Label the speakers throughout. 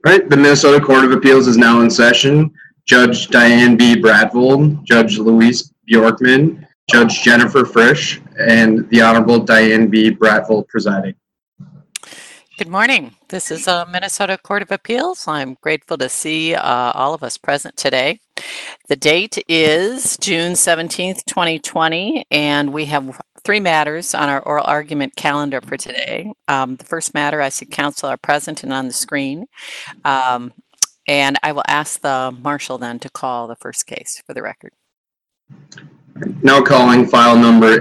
Speaker 1: All right, the Minnesota Court of Appeals is now in session. Judge Diane B. Bradvold, Judge Louise Bjorkman, Judge Jennifer Frisch, and the Honorable Diane B. Bradvold presiding.
Speaker 2: Good morning. This is Minnesota Court of Appeals. I'm grateful to see all of us present today. The date is June 17th, 2020, and we have three matters on our oral argument calendar for today. The first matter, I see counsel are present and on the screen. And I will ask the marshal then to call the first case for the record.
Speaker 1: Now calling file number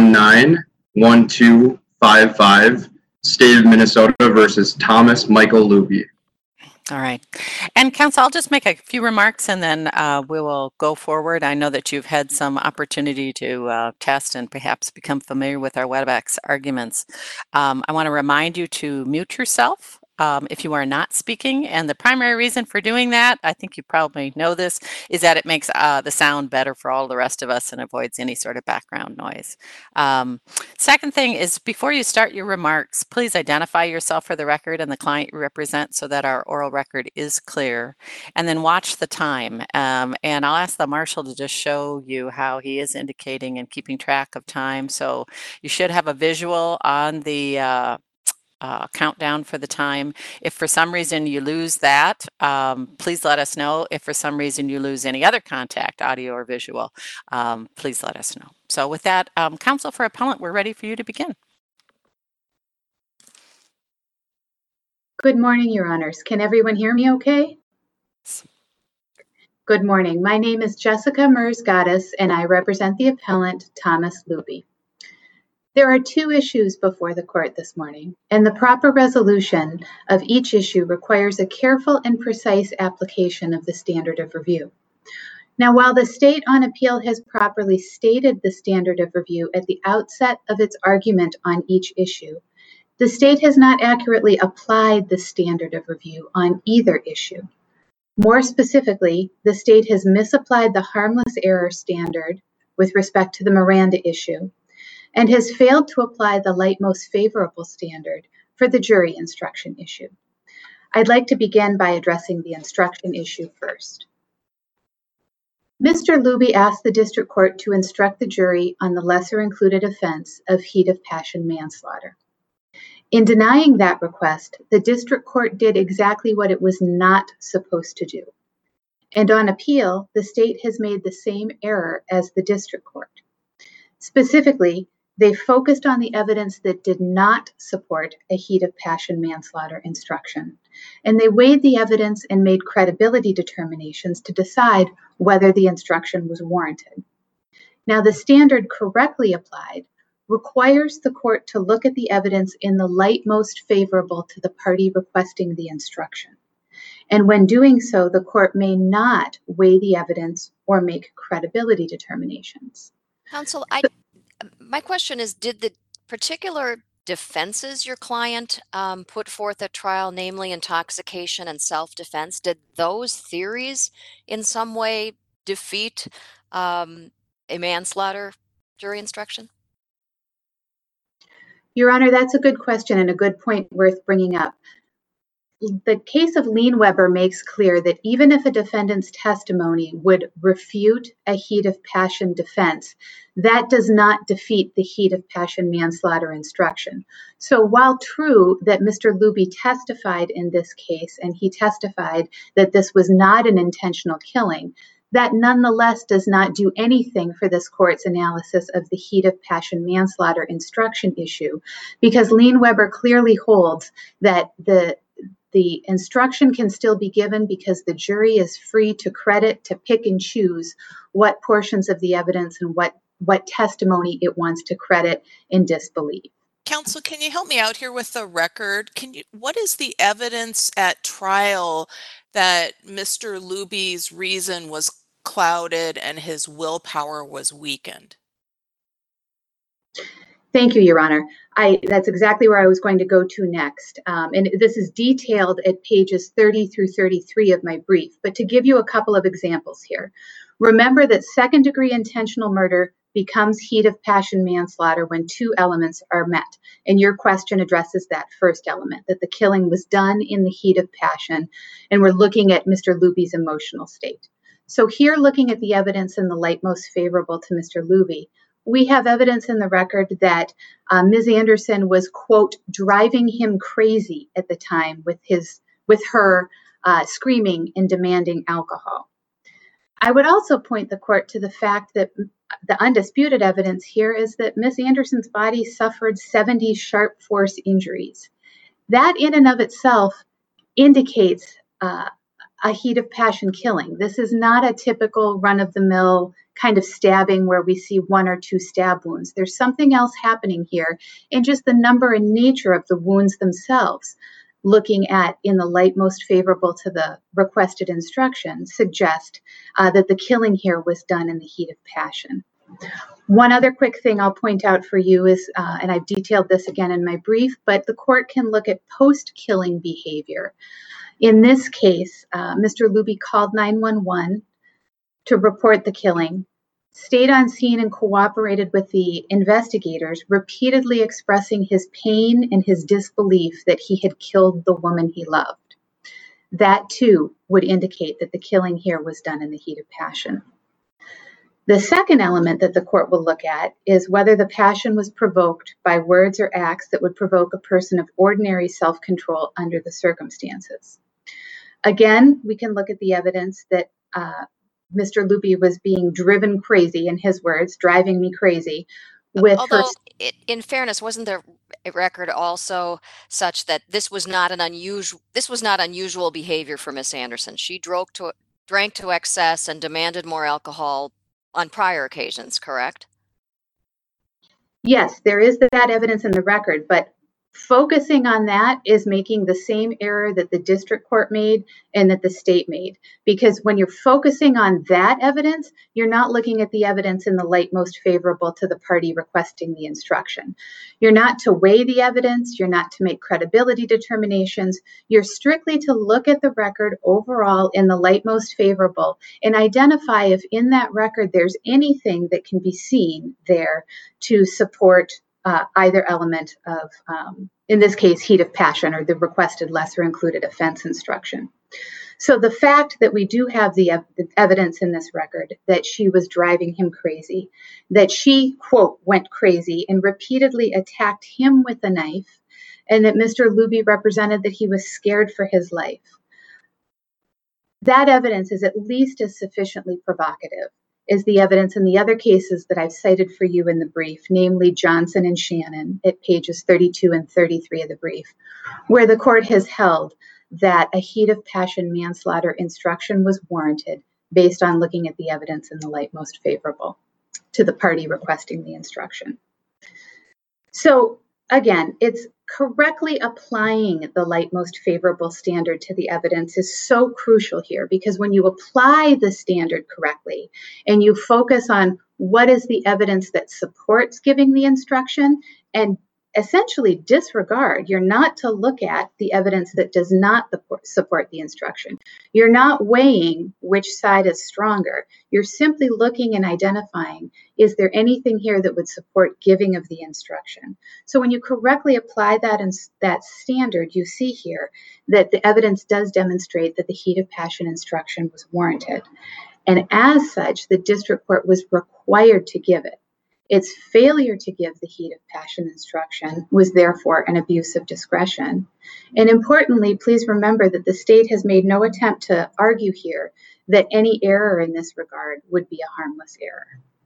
Speaker 1: A191255, State of Minnesota versus Thomas Michael Luby.
Speaker 2: All right. And counsel, I'll just make a few remarks and then we will go forward. I know that you've had some opportunity to test and perhaps become familiar with our WebEx arguments. I want to remind you to mute yourself if you are not speaking. And the primary reason for doing that, I think you probably know this, is that it makes the sound better for all the rest of us and avoids any sort of background noise. Second thing is, before you start your remarks, please identify yourself for the record and the client you represent so that our oral record is clear. And then watch the time. And I'll ask the marshal to just show you how he is indicating and keeping track of time. So you should have a visual on the countdown for the time. If for some reason you lose that, please let us know. If for some reason you lose any other contact, audio or visual, please let us know. So with that, counsel for appellant, we're ready for you to begin.
Speaker 3: Good morning, Your Honors. Can everyone hear me okay? Good morning. My name is Jessica Mers-Gaddis, and I represent the appellant, Thomas Luby. There are two issues before the court this morning, and the proper resolution of each issue requires a careful and precise application of the standard of review. Now, while the state on appeal has properly stated the standard of review at the outset of its argument on each issue, the state has not accurately applied the standard of review on either issue. More specifically, the state has misapplied the harmless error standard with respect to the Miranda issue, and has failed to apply the light most favorable standard for the jury instruction issue. I'd like to begin by addressing the instruction issue first. Mr. Luby asked the district court to instruct the jury on the lesser included offense of heat of passion manslaughter. In denying that request, the district court did exactly what it was not supposed to do. And on appeal, the state has made the same error as the district court. Specifically, they focused on the evidence that did not support a heat of passion manslaughter instruction, and they weighed the evidence and made credibility determinations to decide whether the instruction was warranted. Now, the standard correctly applied requires the court to look at the evidence in the light most favorable to the party requesting the instruction. And when doing so, the court may not weigh the evidence or make credibility determinations.
Speaker 4: Counsel, my question is, did the particular defenses your client put forth at trial, namely intoxication and self-defense, did those theories in some way defeat a manslaughter jury instruction?
Speaker 3: Your Honor, that's a good question and a good point worth bringing up. The case of Leinweber makes clear that even if a defendant's testimony would refute a heat of passion defense, that does not defeat the heat of passion manslaughter instruction. So while true that Mr. Luby testified in this case, and he testified that this was not an intentional killing, that nonetheless does not do anything for this court's analysis of the heat of passion manslaughter instruction issue, because Leinweber clearly holds that the instruction can still be given because the jury is free to credit, to pick and choose what portions of the evidence and what testimony it wants to credit and disbelieve.
Speaker 5: Counsel, can you help me out here with the record? What is the evidence at trial that Mr. Luby's reason was clouded and his willpower was weakened?
Speaker 3: Thank you, Your Honor. That's exactly where I was going to go to next. And this is detailed at pages 30 through 33 of my brief. But to give you a couple of examples here, remember that second-degree intentional murder becomes heat of passion manslaughter when two elements are met. And your question addresses that first element, that the killing was done in the heat of passion, and we're looking at Mr. Luby's emotional state. So here, looking at the evidence in the light most favorable to Mr. Luby, we have evidence in the record that Ms. Anderson was, quote, driving him crazy at the time with her screaming and demanding alcohol. I would also point the court to the fact that the undisputed evidence here is that Ms. Anderson's body suffered 70 sharp force injuries. That in and of itself indicates a heat of passion killing. This is not a typical run-of-the-mill kind of stabbing where we see one or two stab wounds. There's something else happening here, and just the number and nature of the wounds themselves, looking at in the light most favorable to the requested instructions, suggest that the killing here was done in the heat of passion. One other quick thing I'll point out for you is, and I've detailed this again in my brief, but the court can look at post-killing behavior. In this case, Mr. Luby called 911 to report the killing, stayed on scene and cooperated with the investigators, repeatedly expressing his pain and his disbelief that he had killed the woman he loved. That too would indicate that the killing here was done in the heat of passion. The second element that the court will look at is whether the passion was provoked by words or acts that would provoke a person of ordinary self-control under the circumstances. Again, we can look at the evidence that Mr. Luby was being driven crazy, in his words, driving me crazy.
Speaker 4: Although, in fairness, wasn't the record also such that this was not unusual behavior for Miss Anderson? She drank to excess and demanded more alcohol on prior occasions, correct?
Speaker 3: Yes, there is that evidence in the record, but focusing on that is making the same error that the district court made and that the state made. Because when you're focusing on that evidence, you're not looking at the evidence in the light most favorable to the party requesting the instruction. You're not to weigh the evidence, you're not to make credibility determinations, you're strictly to look at the record overall in the light most favorable and identify if in that record there's anything that can be seen there to support either element of, in this case, heat of passion or the requested lesser included offense instruction. So the fact that we do have the evidence in this record that she was driving him crazy, that she, quote, went crazy and repeatedly attacked him with a knife, and that Mr. Luby represented that he was scared for his life, that evidence is at least as sufficiently provocative is the evidence in the other cases that I've cited for you in the brief, namely Johnson and Shannon at pages 32 and 33 of the brief, where the court has held that a heat of passion manslaughter instruction was warranted based on looking at the evidence in the light most favorable to the party requesting the instruction. So again, it's correctly applying the light most favorable standard to the evidence is so crucial here, because when you apply the standard correctly and you focus on what is the evidence that supports giving the instruction and essentially disregard, you're not to look at the evidence that does not support the instruction. You're not weighing which side is stronger. You're simply looking and identifying, is there anything here that would support giving of the instruction? So when you correctly apply that standard, you see here that the evidence does demonstrate that the heat of passion instruction was warranted. And as such, the district court was required to give it. Its failure to give the heat of passion instruction was therefore an abuse of discretion. And importantly, please remember that the state has made no attempt to argue here that any error in this regard would be a harmless error.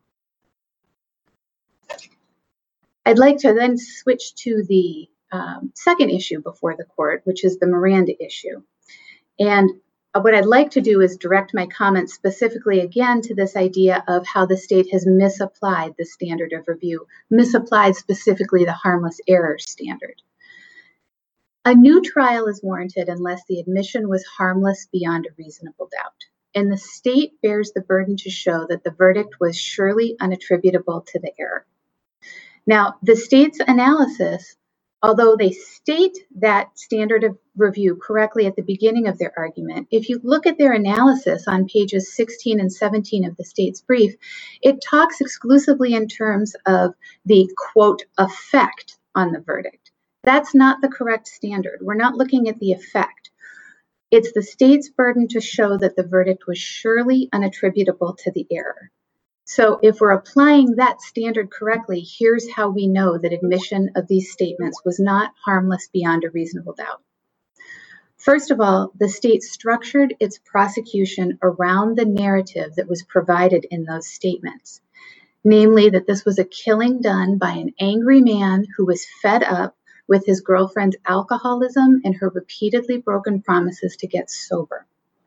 Speaker 3: I'd like to then switch to the second issue before the court, which is the Miranda issue. And what I'd like to do is direct my comments specifically again to this idea of how the state has misapplied the standard of review, misapplied specifically the harmless error standard. A new trial is warranted unless the admission was harmless beyond a reasonable doubt. And the state bears the burden to show that the verdict was surely unattributable to the error. Now, the state's analysis Although they state that standard of review correctly at the beginning of their argument, if you look at their analysis on pages 16 and 17 of the state's brief, it talks exclusively in terms of the, quote, effect on the verdict. That's not the correct standard. We're not looking at the effect. It's the state's burden to show that the verdict was surely unattributable to the error. So if we're applying that standard correctly, here's how we know that admission of these statements was not harmless beyond a reasonable doubt. First of all, the state structured its prosecution around the narrative that was provided in those statements, namely that this was a killing done by an angry man who was fed up with his girlfriend's alcoholism and her repeatedly broken promises to get sober.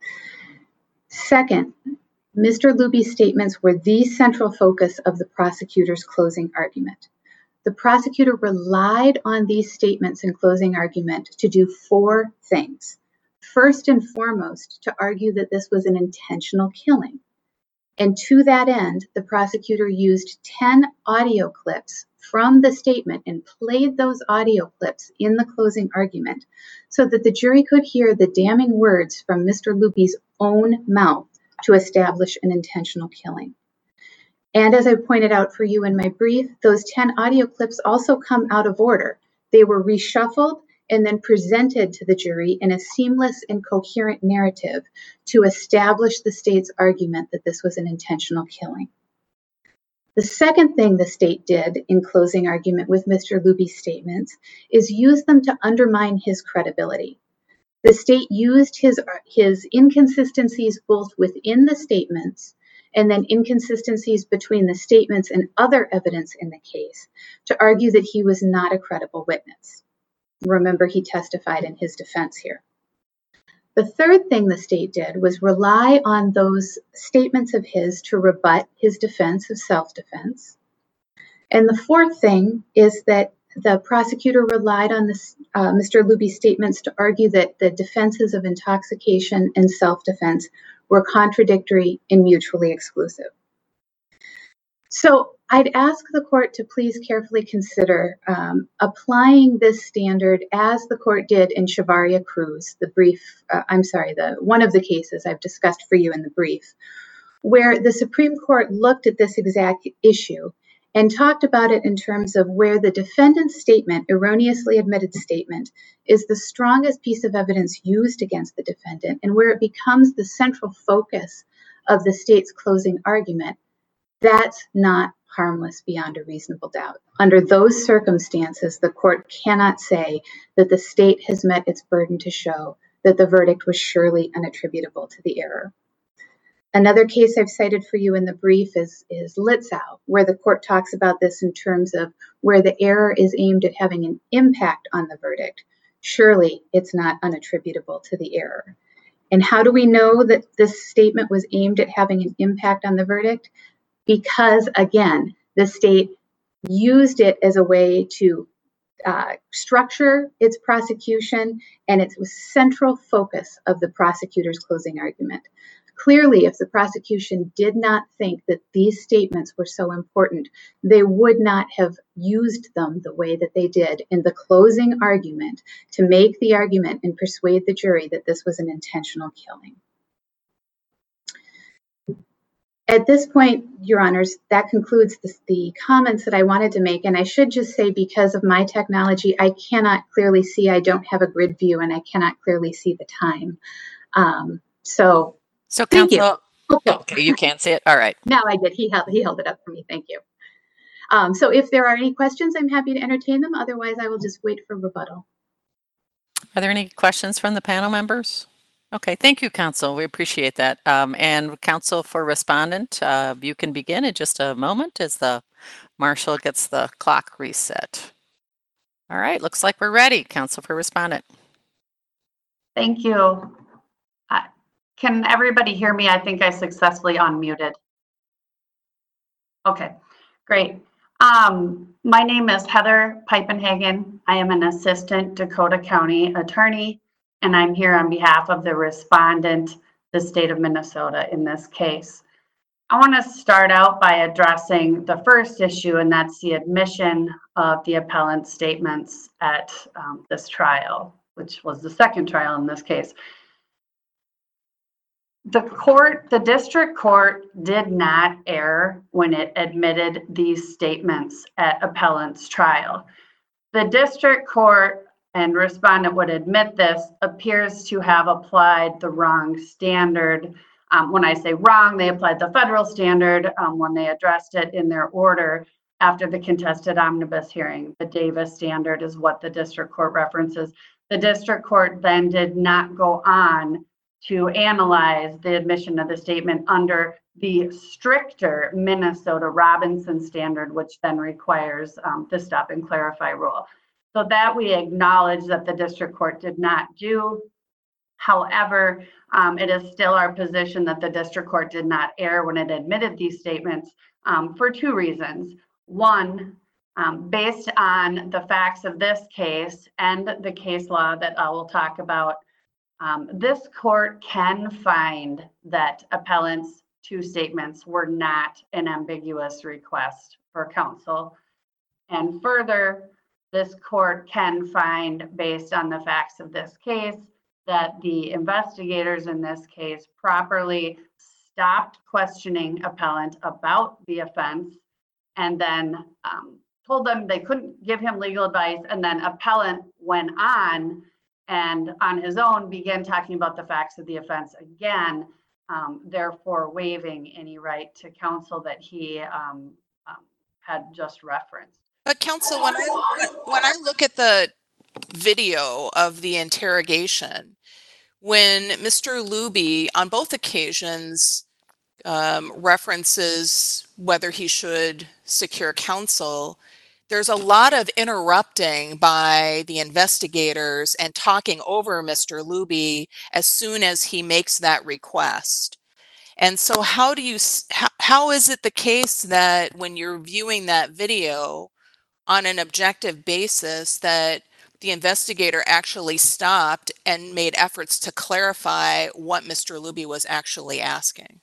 Speaker 3: Second, Mr. Luby's statements were the central focus of the prosecutor's closing argument. The prosecutor relied on these statements in closing argument to do four things. First and foremost, to argue that this was an intentional killing. And to that end, the prosecutor used 10 audio clips from the statement and played those audio clips in the closing argument so that the jury could hear the damning words from Mr. Luby's own mouth to establish an intentional killing. And as I pointed out for you in my brief, those 10 audio clips also come out of order. They were reshuffled and then presented to the jury in a seamless and coherent narrative to establish the state's argument that this was an intentional killing. The second thing the state did in closing argument with Mr. Luby's statements is use them to undermine his credibility. The state used his inconsistencies both within the statements and then inconsistencies between the statements and other evidence in the case to argue that he was not a credible witness. Remember, he testified in his defense here. The third thing the state did was rely on those statements of his to rebut his defense of self-defense. And the fourth thing is that the prosecutor relied on Mr. Luby's statements to argue that the defenses of intoxication and self-defense were contradictory and mutually exclusive. So I'd ask the court to please carefully consider applying this standard as the court did in Chavaria Cruz, one of the cases I've discussed for you in the brief, where the Supreme Court looked at this exact issue and talked about it in terms of where the defendant's statement, erroneously admitted statement, is the strongest piece of evidence used against the defendant and where it becomes the central focus of the state's closing argument. That's not harmless beyond a reasonable doubt. Under those circumstances, the court cannot say that the state has met its burden to show that the verdict was surely unattributable to the error. Another case I've cited for you in the brief is Litzow, where the court talks about this in terms of where the error is aimed at having an impact on the verdict. Surely it's not unattributable to the error. And how do we know that this statement was aimed at having an impact on the verdict? Because, again, the state used it as a way to structure its prosecution, and it was central focus of the prosecutor's closing argument. Clearly, if the prosecution did not think that these statements were so important, they would not have used them the way that they did in the closing argument to make the argument and persuade the jury that this was an intentional killing. At this point, Your Honors, that concludes the comments that I wanted to make. And I should just say, because of my technology, I cannot clearly see. I don't have a grid view, and I cannot clearly see the time.
Speaker 2: So
Speaker 3: thank
Speaker 2: Counsel,
Speaker 3: you.
Speaker 2: Okay, you can't see it. All right.
Speaker 3: No, I did. He held it up for me. Thank you. So if there are any questions, I'm happy to entertain them. Otherwise, I will just wait for rebuttal.
Speaker 2: Are there any questions from the panel members? Okay, thank you, Counsel. We appreciate that. And Counsel for Respondent, you can begin in just a moment as the Marshal gets the clock reset. All right, looks like we're ready. Counsel for Respondent.
Speaker 6: Thank you. Can everybody hear me? I think I successfully unmuted. Okay, great. My name is Heather Piepenhagen. I am an assistant Dakota County attorney, and I'm here on behalf of the respondent, the state of Minnesota, in this case. I want to start out by addressing the first issue, and that's the admission of the appellant's statements at this trial, which was the second trial in this case. The district court did not err when it admitted these statements at appellant's trial. The district court, and respondent would admit this, appears to have applied the wrong standard. When I say wrong, they applied the federal standard when they addressed it in their order after the contested omnibus hearing. The Davis standard is what the district court references. The district court then did not go on to analyze the admission of the statement under the stricter Minnesota Robinson standard, which then requires the stop and clarify rule. So that we acknowledge that the district court did not do. However, it is still our position that the district court did not err when it admitted these statements for two reasons. One, based on the facts of this case and the case law that I will talk about, this court can find that appellant's two statements were not an ambiguous request for counsel. And further, this court can find, based on the facts of this case, that the investigators in this case properly stopped questioning appellant about the offense and then told them they couldn't give him legal advice, and then appellant went on and on his own began talking about the facts of the offense again, therefore waiving any right to counsel that he had just referenced.
Speaker 5: But counsel, when I look at the video of the interrogation, when Mr. Luby on both occasions references whether he should secure counsel, there's a lot of interrupting by the investigators and talking over Mr. Luby as soon as he makes that request. And so how is it the case that when you're viewing that video on an objective basis that the investigator actually stopped and made efforts to clarify what Mr. Luby was actually asking?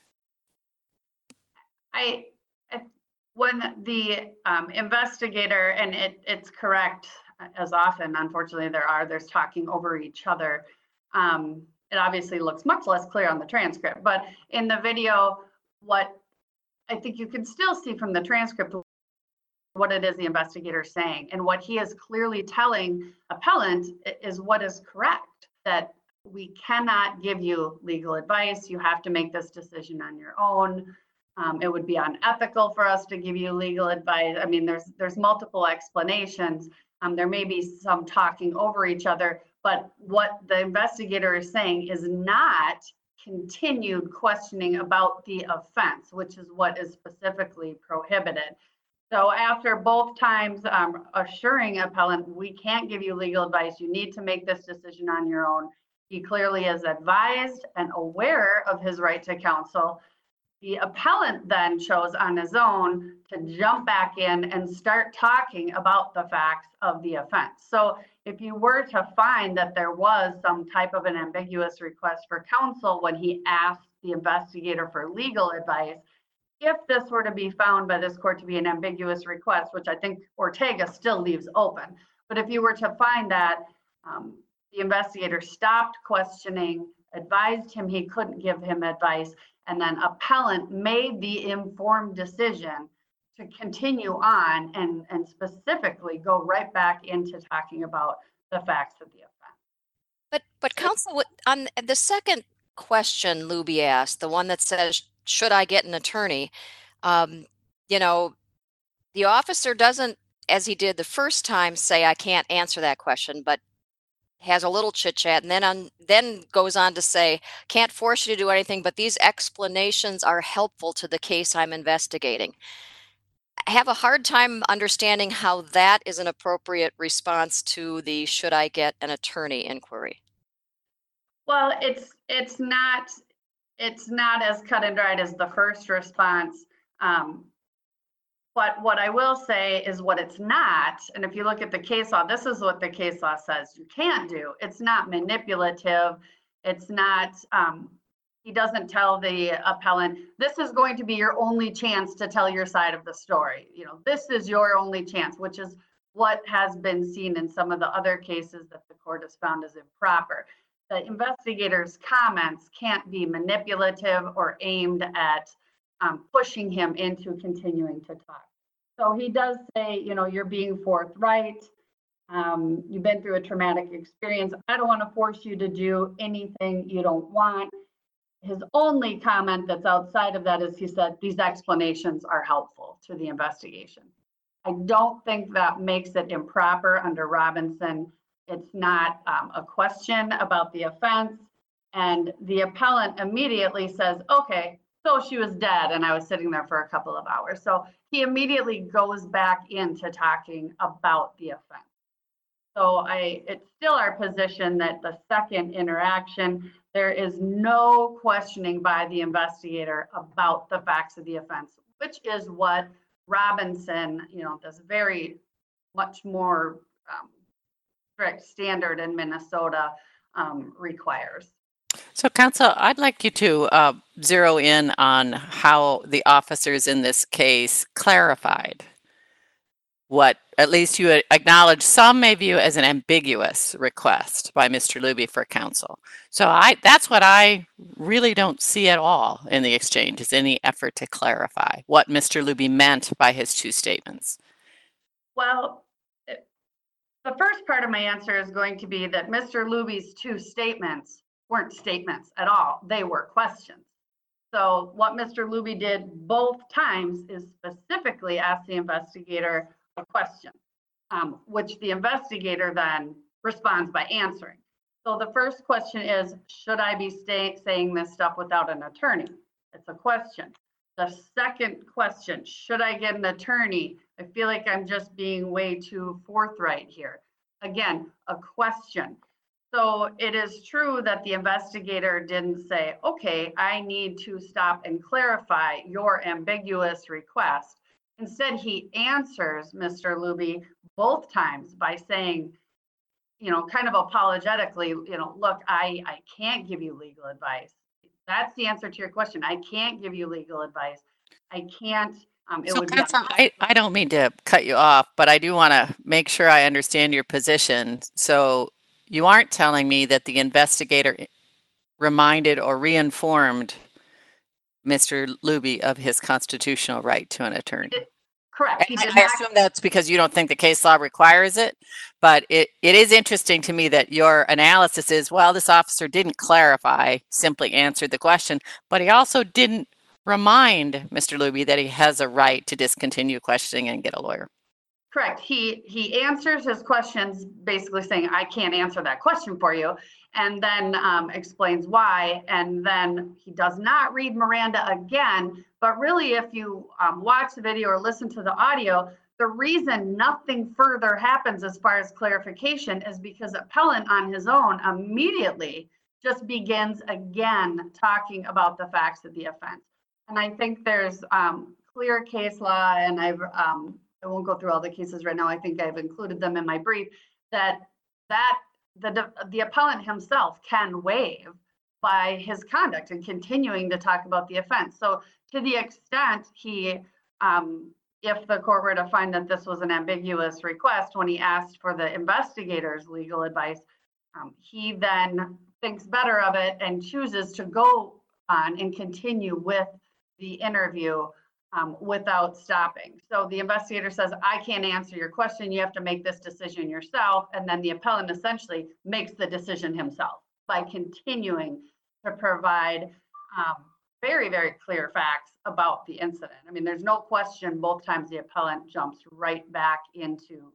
Speaker 6: When the investigator, and it's correct, as often, unfortunately, there's talking over each other. It obviously looks much less clear on the transcript, but in the video, what I think you can still see from the transcript what it is the investigator is saying, and what he is clearly telling appellant is what is correct, that we cannot give you legal advice. You have to make this decision on your own. It would be unethical for us to give you legal advice. I mean, there's multiple explanations. There may be some talking over each other, but what the investigator is saying is not continued questioning about the offense, which is what is specifically prohibited. So after both times assuring appellant, we can't give you legal advice, you need to make this decision on your own, he clearly is advised and aware of his right to counsel. The appellant then chose on his own to jump back in and start talking about the facts of the offense. So if you were to find that there was some type of an ambiguous request for counsel when he asked the investigator for legal advice, if this were to be found by this court to be an ambiguous request, which I think Ortega still leaves open, but if you were to find that the investigator stopped questioning, advised him he couldn't give him advice, and then appellant made the informed decision to continue on and specifically go right back into talking about the facts of the offense.
Speaker 4: But counsel, on the second question Luby asked, the one that says, should I get an attorney? The officer doesn't, as he did the first time, say, I can't answer that question, but has a little chit chat and then goes on to say, can't force you to do anything, but these explanations are helpful to the case I'm investigating. I have a hard time understanding how that is an appropriate response to the should I get an attorney inquiry.
Speaker 6: Well, it's not as cut and dried as the first response. But what I will say is what it's not, and if you look at the case law, this is what the case law says you can't do. It's not manipulative. It's not He doesn't tell the appellant, this is going to be your only chance to tell your side of the story. You know, this is your only chance, which is what has been seen in some of the other cases that the court has found as improper. The investigator's comments can't be manipulative or aimed at pushing him into continuing to talk. So he does say, you know, you're being forthright. You've been through a traumatic experience. I don't want to force you to do anything you don't want. His only comment that's outside of that is he said these explanations are helpful to the investigation. I don't think that makes it improper under Robinson. It's not a question about the offense. And the appellant immediately says, okay, so she was dead and I was sitting there for a couple of hours. So he immediately goes back into talking about the offense. So it's still our position that the second interaction, there is no questioning by the investigator about the facts of the offense, which is what Robinson, you know, this very much more strict standard in Minnesota requires.
Speaker 2: So, counsel, I'd like you to zero in on how the officers in this case clarified what at least you acknowledge some may view as an ambiguous request by Mr. Luby for counsel. So that's what I really don't see at all in the exchange, is any effort to clarify what Mr. Luby meant by his two statements.
Speaker 6: Well, the first part of my answer is going to be that Mr. Luby's two statements weren't statements at all. They were questions. So what Mr. Luby did both times is specifically ask the investigator a question, which the investigator then responds by answering. So the first question is, should I be saying this stuff without an attorney? It's a question. The second question, should I get an attorney? I feel like I'm just being way too forthright here. Again, a question. So it is true that the investigator didn't say, okay, I need to stop and clarify your ambiguous request. Instead, he answers Mr. Luby both times by saying, you know, kind of apologetically, you know, look, I can't give you legal advice. That's the answer to your question. I can't give you legal advice. I can't.
Speaker 2: I don't mean to cut you off, but I do want to make sure I understand your position. So you aren't telling me that the investigator reminded or reinformed Mr. Luby of his constitutional right to an attorney?
Speaker 6: Correct.
Speaker 2: I assume that's because you don't think the case law requires it, but it is interesting to me that your analysis is, well, this officer didn't clarify, simply answered the question, but he also didn't remind Mr. Luby that he has a right to discontinue questioning and get a lawyer.
Speaker 6: Correct. He answers his questions basically saying, I can't answer that question for you, and then explains why. And then he does not read Miranda again. But really, if you watch the video or listen to the audio, the reason nothing further happens as far as clarification is because appellant on his own immediately just begins again talking about the facts of the offense. And I think there's clear case law, and I won't go through all the cases right now. I think I've included them in my brief, that the appellant himself can waive by his conduct and continuing to talk about the offense. So to the extent he, if the court were to find that this was an ambiguous request when he asked for the investigator's legal advice, he then thinks better of it and chooses to go on and continue with the interview without stopping. So the investigator says, I can't answer your question. You have to make this decision yourself. And then the appellant essentially makes the decision himself by continuing to provide very, very clear facts about the incident. I mean, there's no question both times the appellant jumps right back into.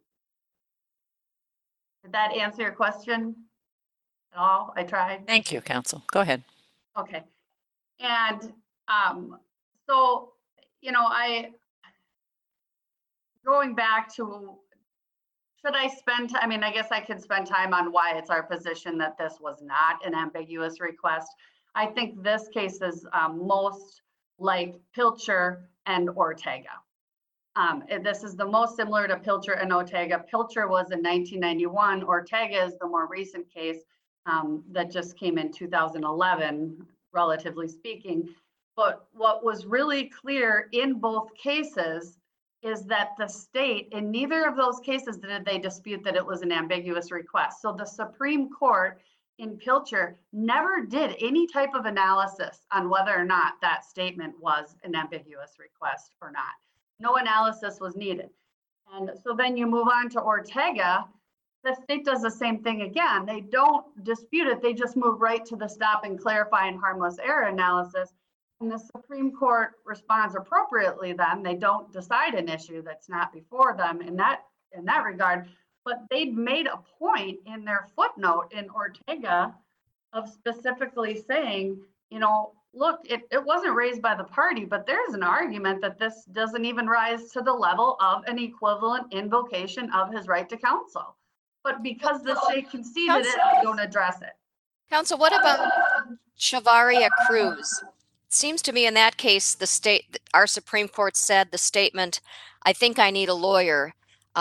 Speaker 6: Did that answer your question at all? I tried.
Speaker 2: Thank you, counsel. Go ahead.
Speaker 6: Okay. And so, you know, going back to, should I spend time? I mean, I guess I could spend time on why it's our position that this was not an ambiguous request. I think this case is most like Pilcher and Ortega. This is the most similar to Pilcher and Ortega. Pilcher was in 1991. Ortega is the more recent case that just came in 2011. relatively speaking. But what was really clear in both cases is that the state, in neither of those cases did they dispute that it was an ambiguous request. So the Supreme Court in Pilcher never did any type of analysis on whether or not that statement was an ambiguous request or not. No analysis was needed. And so then you move on to Ortega. The state does the same thing again. They don't dispute it. They just move right to the stop and clarify and harmless error analysis. And the Supreme Court responds appropriately then. They don't decide an issue that's not before them in that regard. But they'd made a point in their footnote in Ortega of specifically saying, you know, look, it wasn't raised by the party, but there's an argument that this doesn't even rise to the level of an equivalent invocation of his right to counsel. But because the state conceded it, they don't address it.
Speaker 4: Counsel, what about Chavarria Cruz? It seems to me in that case, our Supreme Court said the statement, "I think I need a lawyer,"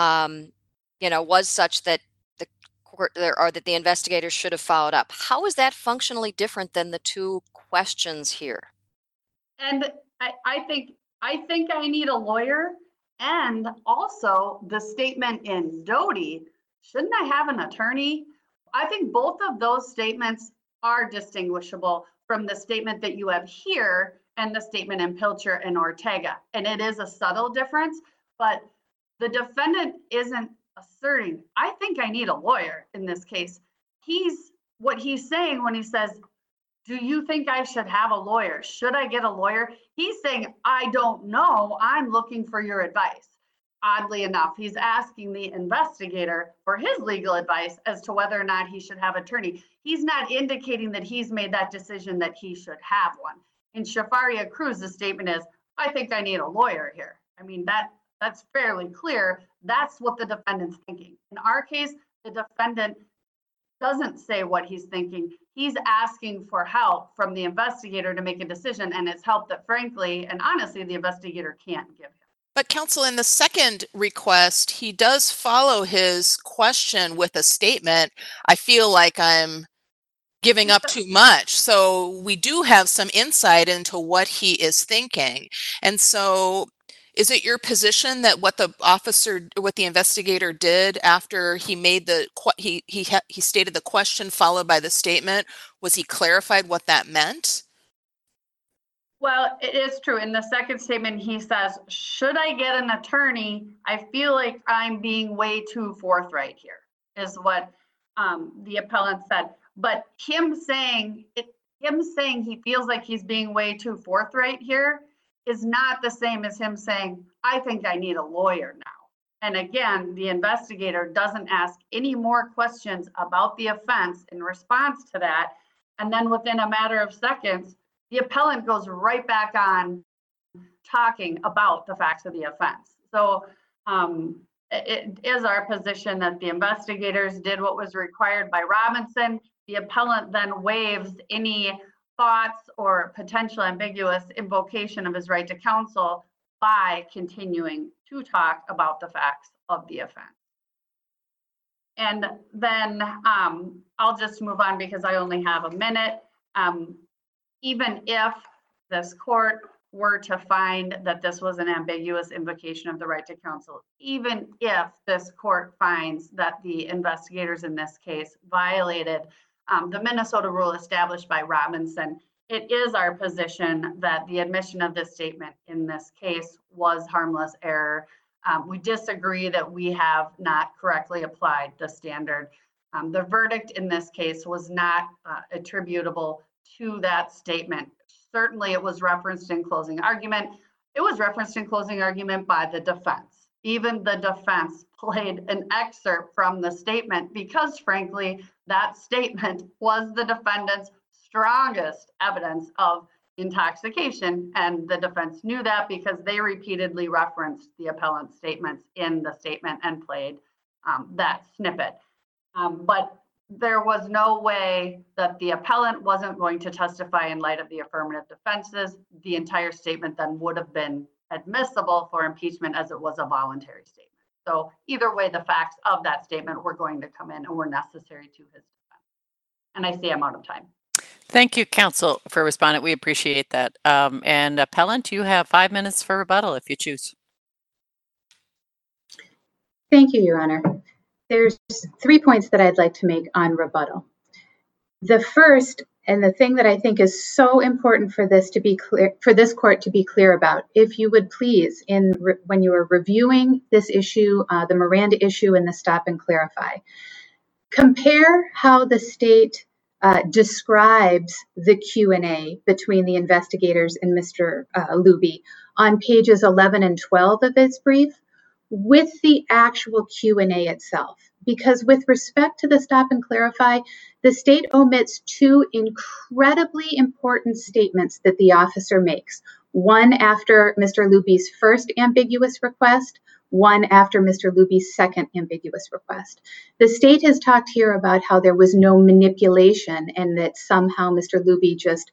Speaker 4: was such that the court or that the investigators should have followed up. How is that functionally different than the two questions here?
Speaker 6: And I think I need a lawyer, and also the statement in Doty, shouldn't I have an attorney? I think both of those statements are distinguishable from the statement that you have here and the statement in Pilcher and Ortega. And it is a subtle difference, but the defendant isn't asserting, I think I need a lawyer in this case. What he's saying when he says, do you think I should have a lawyer? Should I get a lawyer? He's saying, I don't know. I'm looking for your advice. Oddly enough, he's asking the investigator for his legal advice as to whether or not he should have an attorney. He's not indicating that he's made that decision that he should have one. In Chavarria Cruz, the statement is, I think I need a lawyer here. I mean, that's fairly clear. That's what the defendant's thinking. In our case, the defendant doesn't say what he's thinking. He's asking for help from the investigator to make a decision, and it's help that frankly and honestly the investigator can't give him.
Speaker 5: But counsel, in the second request, he does follow his question with a statement, I feel like I'm giving up too much. So we do have some insight into what he is thinking. And so is it your position that what the investigator did after he made he stated the question followed by the statement, was he clarified what that meant?
Speaker 6: Well, it is true. In the second statement, he says, should I get an attorney? I feel like I'm being way too forthright here, is what the appellant said. But him saying he feels like he's being way too forthright here is not the same as him saying, I think I need a lawyer now. And again, the investigator doesn't ask any more questions about the offense in response to that. And then within a matter of seconds, the appellant goes right back on talking about the facts of the offense. So it is our position that the investigators did what was required by Robinson. The appellant then waives any thoughts or potential ambiguous invocation of his right to counsel by continuing to talk about the facts of the offense. And then I'll just move on because I only have a minute. Even if this court were to find that this was an ambiguous invocation of the right to counsel, even if this court finds that the investigators in this case violated the Minnesota rule established by Robinson, it is our position that the admission of this statement in this case was harmless error. We disagree that we have not correctly applied the standard. The verdict in this case was not attributable to that statement. Certainly it was referenced in closing argument. It was referenced in closing argument by the defense. Even the defense played an excerpt from the statement because frankly, that statement was the defendant's strongest evidence of intoxication. And the defense knew that because they repeatedly referenced the appellant's statements in the statement and played that snippet. But there was no way that the appellant wasn't going to testify in light of the affirmative defenses. The entire statement then would have been admissible for impeachment as it was a voluntary statement. So either way, the facts of that statement were going to come in and were necessary to his defense. And I see I'm out of time.
Speaker 2: Thank you, counsel, for responding. We appreciate that. And appellant, you have 5 minutes for rebuttal if you choose.
Speaker 3: Thank you, Your Honor. There's 3 points that I'd like to make on rebuttal. The first, and the thing that I think is so important for this to be clear, for this court to be clear about, if you would please, when you are reviewing this issue, the Miranda issue and the stop and clarify, compare how the state describes the Q&A between the investigators and Mr. Luby on pages 11 and 12 of its brief with the actual Q&A itself. Because with respect to the stop and clarify, the state omits 2 incredibly important statements that the officer makes. One after Mr. Luby's first ambiguous request, one after Mr. Luby's second ambiguous request. The state has talked here about how there was no manipulation and that somehow Mr. Luby just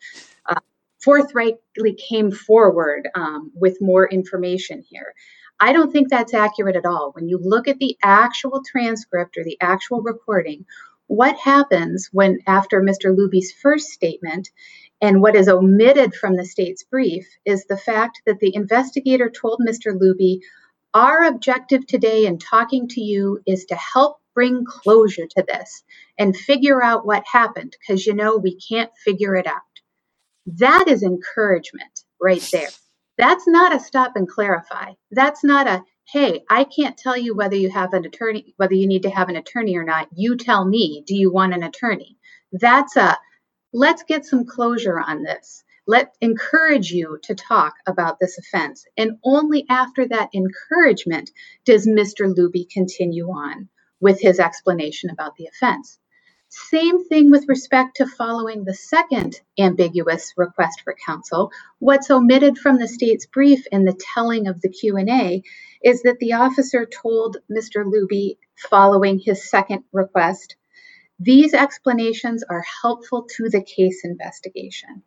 Speaker 3: forthrightly came forward with more information here. I don't think that's accurate at all. When you look at the actual transcript or the actual recording, what happens when after Mr. Luby's first statement and what is omitted from the state's brief is the fact that the investigator told Mr. Luby, our objective today in talking to you is to help bring closure to this and figure out what happened because, we can't figure it out. That is encouragement right there. That's not a stop and clarify. That's not a, hey, I can't tell you whether you have an attorney, whether you need to have an attorney or not. You tell me, do you want an attorney? That's a, let's get some closure on this. Let's encourage you to talk about this offense. And only after that encouragement does Mr. Luby continue on with his explanation about the offense. Same thing with respect to following the second ambiguous request for counsel. What's omitted from the state's brief in the telling of the Q&A is that the officer told Mr. Luby following his second request, these explanations are helpful to the case investigation.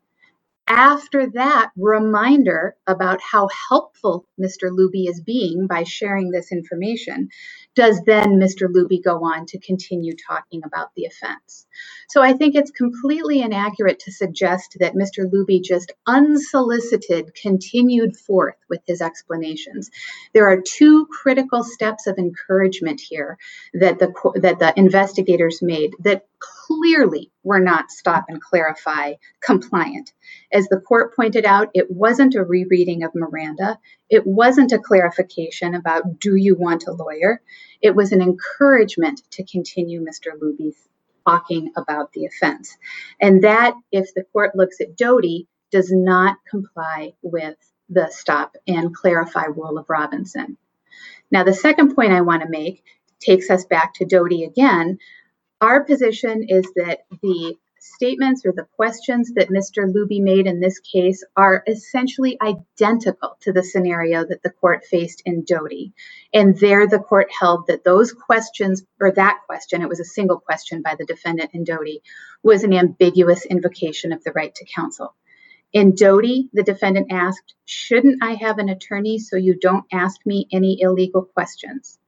Speaker 3: After that reminder about how helpful Mr. Luby is being by sharing this information, does then Mr. Luby go on to continue talking about the offense. So I think it's completely inaccurate to suggest that Mr. Luby just unsolicited continued forth with his explanations. There are 2 critical steps of encouragement here that the investigators made that clearly were not stop and clarify compliant. As the court pointed out, it wasn't a rereading of Miranda. It wasn't a clarification about, do you want a lawyer? It was an encouragement to continue Mr. Luby talking about the offense. And that, if the court looks at Doty, does not comply with the stop and clarify rule of Robinson. Now, the second point I want to make takes us back to Doty again. Our position is that the statements or the questions that Mr. Luby made in this case are essentially identical to the scenario that the court faced in Doty. And there the court held that those questions, or that question, it was a single question by the defendant in Doty, was an ambiguous invocation of the right to counsel. In Doty, the defendant asked, shouldn't I have an attorney so you don't ask me any illegal questions?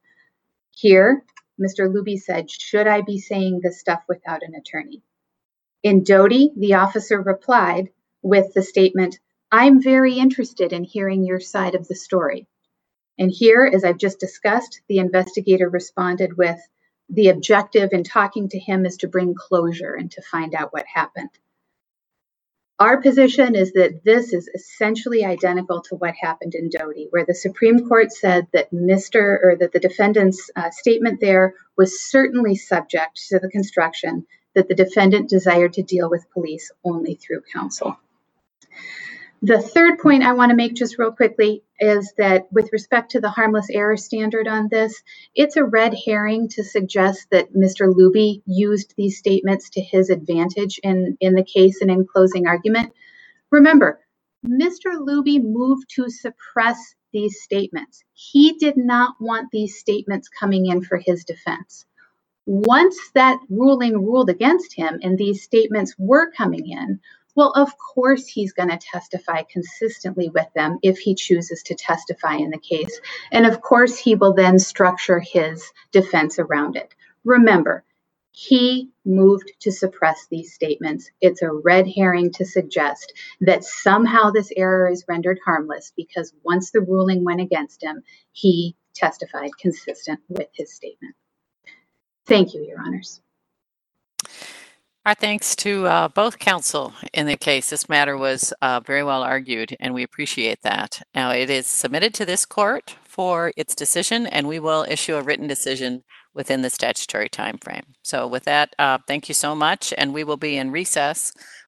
Speaker 3: Here, Mr. Luby said, should I be saying this stuff without an attorney? In Doty, the officer replied with the statement, I'm very interested in hearing your side of the story. And here, as I've just discussed, the investigator responded with, the objective in talking to him is to bring closure and to find out what happened. Our position is that this is essentially identical to what happened in Doty, where the Supreme Court said that the defendant's statement there was certainly subject to the construction that the defendant desired to deal with police only through counsel. The third point I want to make just real quickly is that with respect to the harmless error standard on this, it's a red herring to suggest that Mr. Luby used these statements to his advantage in the case and in closing argument. Remember, Mr. Luby moved to suppress these statements. He did not want these statements coming in for his defense. Once that ruling ruled against him and these statements were coming in, well, of course, he's going to testify consistently with them if he chooses to testify in the case. And of course, he will then structure his defense around it. Remember, He moved to suppress these statements. It's a red herring to suggest that somehow this error is rendered harmless because once the ruling went against him, he testified consistent with his statement. Thank you, Your Honors.
Speaker 2: Our thanks to both counsel in the case. This matter was very well argued, and we appreciate that. Now, it is submitted to this court for its decision, and we will issue a written decision within the statutory time frame. So with that, thank you so much, and we will be in recess